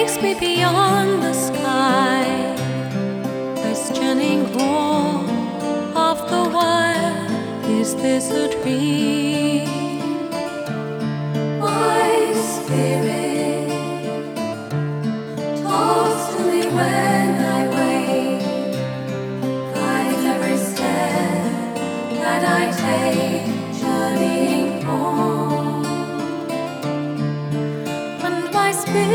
takes me beyond the sky, questioning all of the while, is this a dream? My spirit talks to me when I wake, guides every step that I take, journeying on.